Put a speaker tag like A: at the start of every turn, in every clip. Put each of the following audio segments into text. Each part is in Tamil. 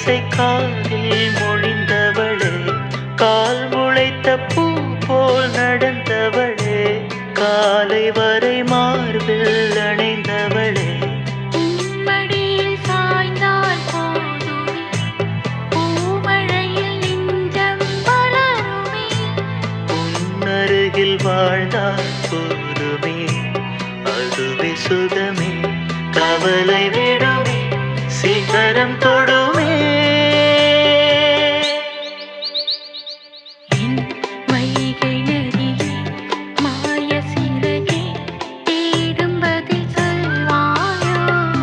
A: ஓசை காதில் மொழிந்தவளே, கால் முளைத்த பூ போல் நடந்தவளே, காலை வரை மார்பில் அணைந்தவளே,
B: மடியில் சாய்ந்தால் போதுமே, பூமழையில் நெஞ்சம் வளருமே,
A: உன்னருகில் வாழ்ந்தால் போதுமே, அதுவே சுகமே, கவலை விடுமே, சிகரம் தொடுமே.
B: என் வைகை நதியே, மாய சிறகே, தேடும் பதில் சொல்வாயோ?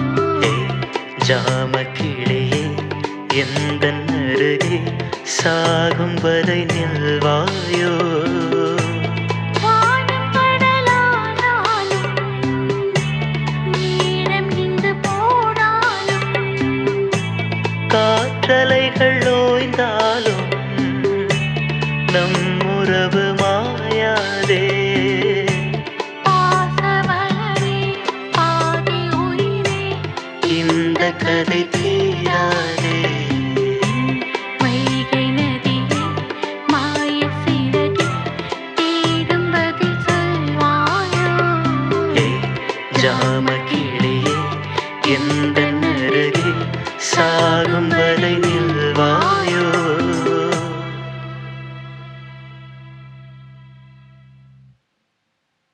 A: ஜாமக்கிளியே, எந்தன் அருகே சாகும் வரை நில்வாயோ?